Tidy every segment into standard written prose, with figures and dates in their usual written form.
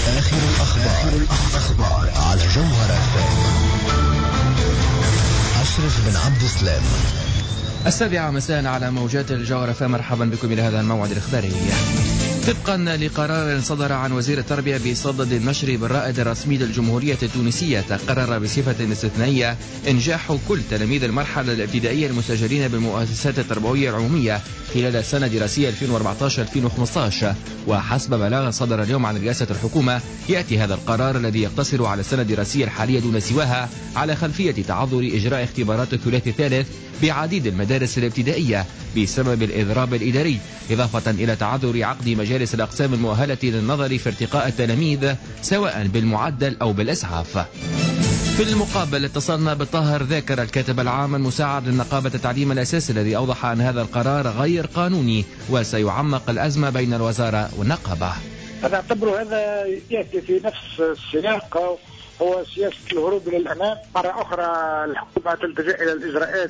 آخر الأخبار على جوهرة أشرف بن عبد السلام. 7 مساء على موجات الجوهرة، فمرحبا بكم إلى هذا الموعد الإخباري. طبقا لقرار صدر عن وزير التربية بصدد النشر بالرائد الرسمي للجمهورية التونسية، تقرر بصفة استثنائية إنجاح كل تلاميذ المرحلة الابتدائية المسجلين بالمؤسسات التربوية العمومية خلال السنة الدراسية 2014-2015. وحسب بلاغ صدر اليوم عن رئاسة الحكومة، يأتي هذا القرار الذي يقتصر على السنة الدراسية الحالية دون سواها على خلفية تعذر إجراء اختبارات الثلاثي الثالث بعديد المدارس الابتدائية بسبب الإضراب الإداري، إضافة إلى تعذر عقد مجالس الأقسام المؤهلة للنظر في ارتقاء التلاميذ سواء بالمعدل أو بالإسعاف. في المقابل اتصلنا بالطاهر ذاكر الكاتب العام المساعد لنقابة التعليم الأساسي، الذي أوضح أن هذا القرار غير قانوني وسيعمق الأزمة بين الوزارة والنقابة. أنا أعتبر هذا يأتي في نفس السياق، هو سياسة الهروب للأمام. مرة أخرى الحكومة تلتجأ إلى الإجراءات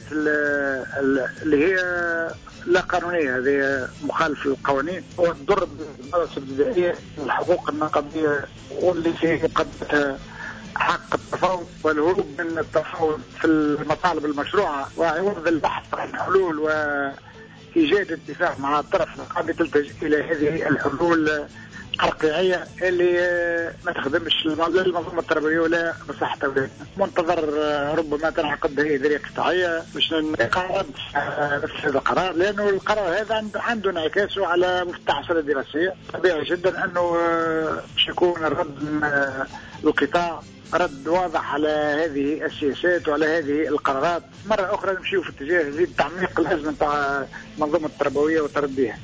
اللي هي لا قانونية، هذه مخالفة للقوانين وتضر بالمدارس الابتدائية والحقوق النقابية، واللي في مقدمتها حق التفاوض والهروب من التفاوض في المطالب المشروعة وعوض البحث عن حلول وإيجاد اتفاق مع الطرف النقابي تلتجأ إلى هذه الحلول الترقيعية اللي ما تخدمش المنظومة التربوية ولا مصلحة أولادنا. منتظر ربما تنعقد هيئة إدارية قطاعية باش نقرر نفس هذا القرار، لأنه القرار هذا عنده انعكاسه على مفتاح السنة الدراسية. طبيعي جدا أنه باش يكون الرد من القطاع رد واضح على هذه السياسات وعلى هذه القرارات. مرة أخرى نمشيو في اتجاه زيد تعميق الأزمة نتاع المنظومة التربوية وترديها.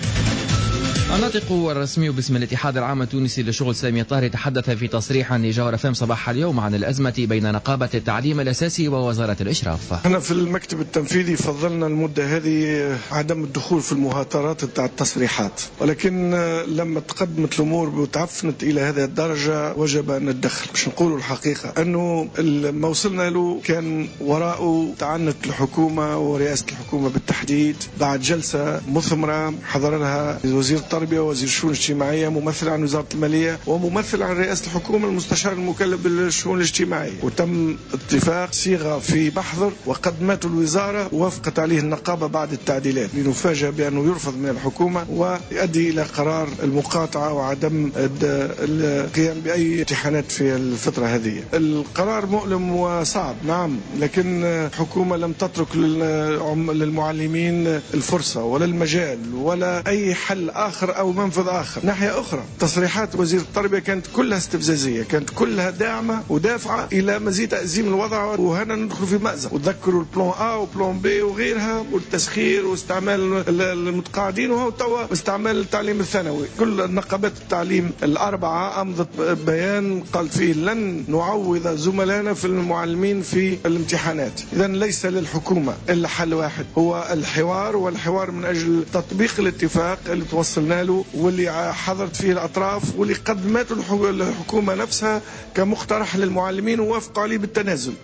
الناطق الرسمي باسم الاتحاد العام التونسي للشغل سامي الطاهري تحدث في تصريح لجوهرة FM صباح اليوم عن الأزمة بين نقابة التعليم الأساسي ووزارة الإشراف. احنا في المكتب التنفيذي فضلنا المدة هذه عدم الدخول في المهاترات بتاع التصريحات، ولكن لما تقدمت الأمور وتعفنت إلى هذه الدرجة وجب أن نتدخل باش نقولوا الحقيقة أنه ما وصلنا له كان وراءه تعنت الحكومة ورئاسة الحكومة بالتحديد بعد جلسة مثمرة حضرها وزير التربية ووزير الشؤون الاجتماعية، ممثل عن وزارة المالية وممثل عن رئاسة الحكومة المستشار المكلف بالشؤون الاجتماعية، وتم اتفاق صيغة في محضر وقدمته الوزارة ووافقت عليه النقابة بعد التعديلات، لنفاجأ بأنه يرفض من الحكومة ويؤدي إلى قرار المقاطعة وعدم القيام بأي امتحانات في الفترة هذه. القرار مؤلم وصعب نعم، لكن الحكومة لم تترك للمعلمين الفرصة ولا المجال ولا أي حل آخر أو منفذ آخر. ناحية أخرى تصريحات وزير التربية كانت كلها استفزازية، كانت كلها داعمة ودافعة إلى مزيد تأزيم الوضع، وهنا ندخل في مأزق. وتذكروا البلان A وبلان B وغيرها والتسخير واستعمال المتقاعدين، وهو توا استعمال التعليم الثانوي. كل نقابات التعليم الأربعة أمضت بيان قال فيه لن نعوض زملائنا في المعلمين في الامتحانات. إذا ليس للحكومة إلا حل واحد، هو الحوار، والحوار من أجل تطبيق الاتفاق اللي توصلنا له واللي حضرت فيه الأطراف واللي قدمته الحكومة نفسها كمقترح للمعلمين ووافقوا عليه بالتنازل.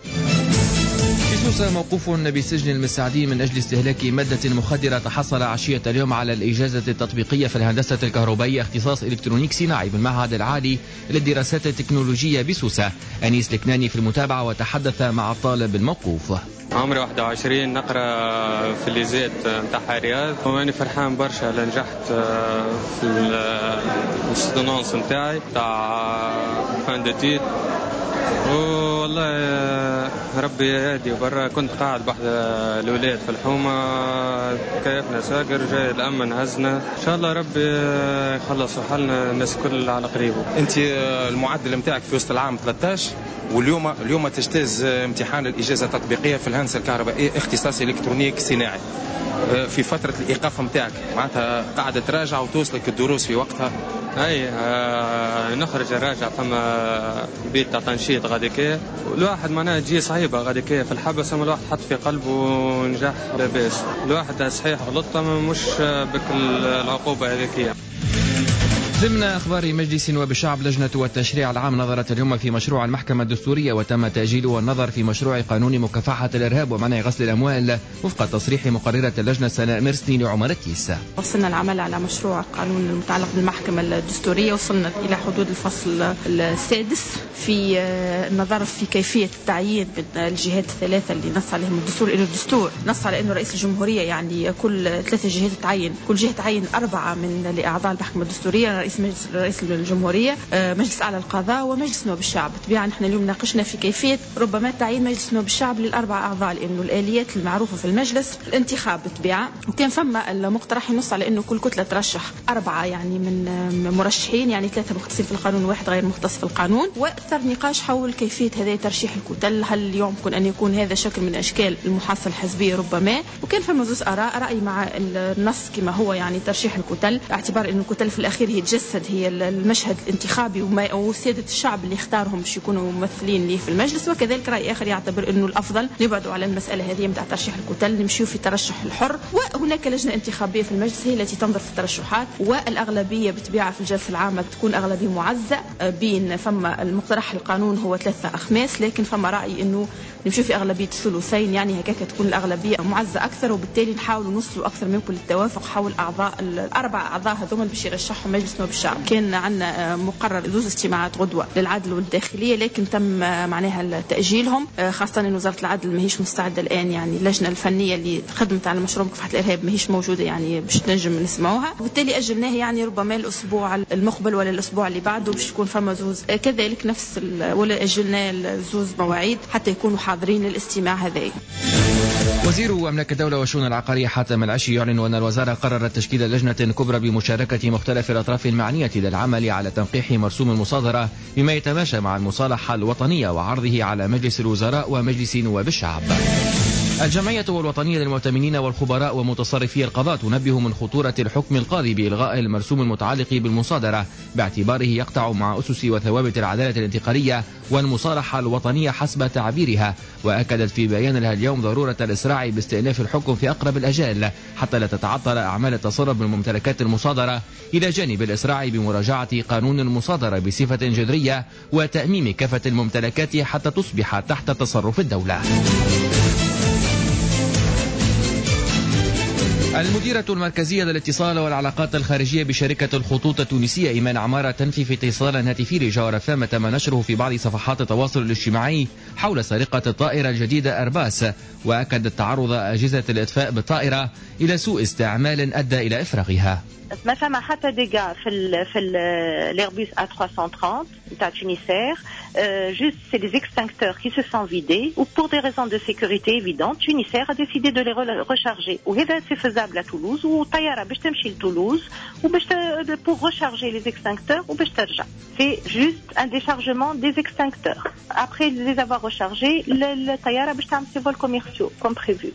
سوسة موقوف بسجن المساعدين من أجل استهلاك مادة مخدرة تحصل عشية اليوم على الإجازة التطبيقية في الهندسة الكهربائية اختصاص إلكترونيك صناعي بالمعهد العالي للدراسات التكنولوجية بسوسة. أنيس الكناني في المتابعة وتحدث مع الطالب الموقوف. عمري 21، نقرأ في الليزات متاع رياض، وأنا فرحان برشا لنجحت في السدونانس متاعي تاع فان دو تيت، والله ربي يهدي. وبرا كنت قاعد بحد الولاد في الحومة، كيفنا ساقر جاي الأمن هزنا، إن شاء الله ربي يخلص حالنا الناس كل على قريبه. أنت المعدل متاعك في وسط العام 13، واليوم تجتاز امتحان الإجازة التطبيقية في الهندسة الكهربائية اختصاص إلكترونيك صناعي. في فترة الإيقاف متاعك معناتها قاعدة تراجع وتوصلك الدروس في وقتها؟ أي نخرج نراجع، فما بيت تاع تنشيط غادي كي الواحد معناها تجي صعيبة غادي كي في الحبس، أما الواحد حط في قلبه نجاح لاباس. الواحد صحيح غلطة مش بكل العقوبة هذيك. ضمن أخبار مجلس نواب الشعب، لجنة التشريع العام نظرت اليوم في مشروع المحكمة الدستورية وتم تأجيله والنظر في مشروع قانون مكافحة الإرهاب ومنع غسل الأموال وفق تصريح مقررة اللجنة سناء مرسني لعمر التيس. وصلنا العمل على مشروع قانون المتعلق بالمحكمة الدستورية، وصلنا إلى حدود الفصل السادس في النظر في كيفية التعيين بالجهات الثلاثة اللي نص عليهم الدستور. إنه الدستور نص على إنه رئيس الجمهورية يعني كل 3 جهات تعين، كل جهة تعين 4 من لأعضاء المحكمة الدستورية، رئيس الجمهورية، مجلس أعلى القضاء ومجلس نواب الشعب. طبعا نحن اليوم ناقشنا في كيفية ربما تعيين مجلس نواب الشعب ل4 أعضاء، لأنه الآليات المعروفة في المجلس الانتخاب بالطبيعة، وكان فما المقترح ينص على أنه كل كتلة ترشح 4 يعني من مرشحين، يعني 3 مختصين في القانون و1 غير مختص في القانون. وأكثر نقاش حول كيفية هذا ترشيح الكتل، هل يمكن أن يكون هذا شكل من أشكال المحاصصة الحزبية ربما، وكان فما زوز آراء، رأي مع النص كما هو يعني ترشيح الكتل، باعتبار أنه الكتل في الأخير هي تجسد هي المشهد الانتخابي وسيادة الشعب اللي اختارهم باش يكونوا ممثلين ليه في المجلس. وكذلك رأي آخر يعتبر أنه الأفضل نبعدوا على المسألة هذه متاع ترشيح الكتل، نمشيو في الترشح الحر، وهناك لجنة انتخابية في المجلس هي التي تنظر في الترشحات، والأغلبية بطبيعة في الجلسة العامة تكون أغلبية معزة بين فما المقترح القانون هو 3/5، لكن فما رأي أنه نمشيو في أغلبية الثلثين، يعني هكاك تكون الأغلبية معزة أكثر، وبالتالي نحاول نوصلوا أكثر ممكن للتوافق حول ال4 أعضاء هذوما باش يرشحوا مجلس نواب الشعب. كان عندنا مقرر 2 اجتماعات غدوة للعدل والداخلية، لكن تم معناها تأجيلهم، خاصة أن وزارة العدل ماهيش مستعدة الآن، يعني اللجنة الفنية اللي خدمت على مشروع مكافحة الإرهاب ماهيش موجودة يعني باش نجم نسمعوها، وبالتالي أجلناها يعني ربما الأسبوع المقبل ولا الأسبوع اللي بعده باش يكون فما زوز كذلك نفس ولا أجلنا زوز مواعيد حتى يكونوا حاضرين للاستماع هذا. وزير أملاك الدولة والشؤون العقارية حاتم العشي يعلن أن الوزارة قررت تشكيل لجنة كبرى بمشاركة مختلف الأطراف المعنية للعمل على تنقيح مرسوم المصادرة بما يتماشى مع المصالحة الوطنية وعرضه على مجلس الوزراء ومجلس نواب الشعب. الجمعية الوطنية للمؤتمنين والخبراء ومتصرفي القضاء تنبه من خطورة الحكم القاضي بإلغاء المرسوم المتعلق بالمصادرة باعتباره يقطع مع أسس وثوابت العدالة الانتقالية والمصالحة الوطنية حسب تعبيرها، وأكدت في بيان لها اليوم ضرورة الإسراع باستئناف الحكم في أقرب الأجال حتى لا تتعطل أعمال التصرف بالممتلكات المصادرة، إلى جانب الإسراع بمراجعة قانون المصادرة بصفة جذرية وتأميم كافة الممتلكات حتى تصبح تحت تصرف الدولة. المديرة المركزية للاتصال والعلاقات الخارجية بشركة الخطوط التونسية إيمان عمارة تنفي في اتصال هاتفي لجوهر فام تم نشره في بعض صفحات التواصل الاجتماعي حول سرقة الطائرة الجديدة أرباس، وأكدت تعرض أجهزة الإطفاء بالطائرة إلى سوء استعمال أدى إلى إفراغها. ما فما حتى ديجا في l'Airbus A330 تاع Tunisair, juste c'est des extincteurs qui se sont vidés ou pour des raisons de sécurité évidentes Tunisair a décidé de les recharger, وهذا c'est faisable à Toulouse, والطيارة باش تمشي لتولوز وباش pour recharger les extincteurs وباش ترجع. C'est juste un déchargement des extincteurs. Après les avoir rechargés, الطيارة باش تعمل ses vols commerciaux comme prévu.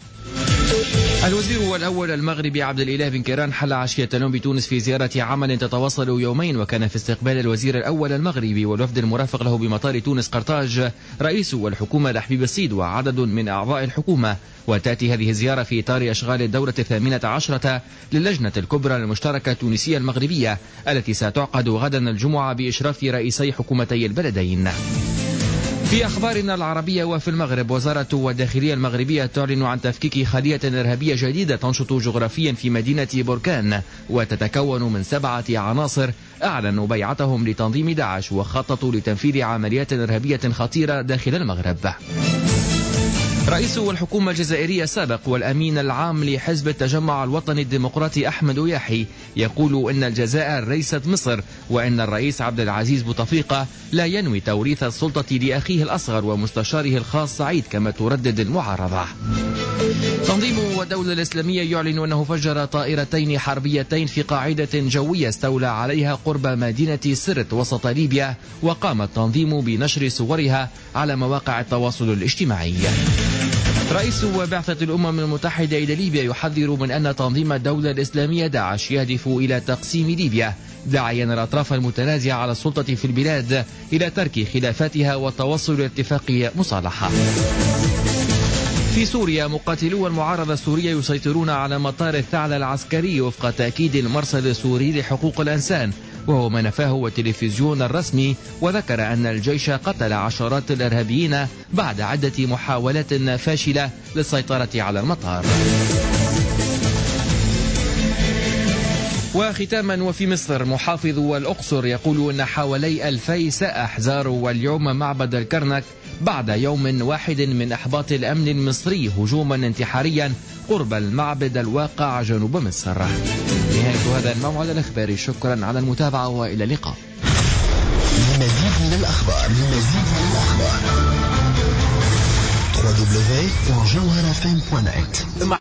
الوزير الأول المغربي عبد الإله بن كيران حل عشية اليوم بتونس في زيارة عمل تتواصل يومين، وكان في استقبال الوزير الأول المغربي والوفد المرافق له بمطار تونس قرطاج رئيس الحكومة لحبيب الصيد وعدد من أعضاء الحكومة. وتأتي هذه الزيارة في إطار أشغال الدورة 18 للجنة الكبرى المشتركة التونسية المغربية التي ستعقد غدا الجمعة بإشراف رئيسي حكومتي البلدين. في أخبارنا العربية وفي المغرب، وزارة الداخلية المغربية تعلن عن تفكيك خلية إرهابية جديدة تنشط جغرافيا في مدينة بركان وتتكون من 7 عناصر أعلنوا بيعتهم لتنظيم داعش وخططوا لتنفيذ عمليات إرهابية خطيرة داخل المغرب. رئيس الحكومة الجزائرية السابق والأمين العام لحزب التجمع الوطني الديمقراطي أحمد ياحي يقول إن الجزائر ليست مصر، وإن الرئيس عبد العزيز بوتفليقة لا ينوي توريث السلطة لأخيه الأصغر ومستشاره الخاص سعيد كما تردد المعارضة. تنظيم الدولة الإسلامية يعلن أنه فجر طائرتين حربيتين في قاعدة جوية استولى عليها قرب مدينة سرت وسط ليبيا، وقام التنظيم بنشر صورها على مواقع التواصل الاجتماعي. رئيس بعثة الأمم المتحدة إلى ليبيا يحذر من أن تنظيم الدولة الإسلامية داعش يهدف إلى تقسيم ليبيا، داعيا الأطراف المتنازعة على السلطة في البلاد إلى ترك خلافاتها والتوصل لاتفاق مصالحة. في سوريا، مقاتلو المعارضة السورية يسيطرون على مطار الثعلب العسكري وفق تأكيد المرصد السوري لحقوق الإنسان، وهو ما نفاه التلفزيون الرسمي، وذكر أن الجيش قتل عشرات الإرهابيين بعد عدة محاولات فاشلة للسيطرة على المطار. وختاما، وفي مصر محافظ الأقصر يقول أن حوالي 2000 سائح زاروا اليوم معبد الكرنك بعد يوم واحد من إحباط الأمن المصري هجوما انتحاريا قرب المعبد الواقع جنوب مصر. نهاية هذا الموعد الإخباري، شكرا على المتابعة وإلى اللقاء. لمزيد من الأخبار www.jawharafm.net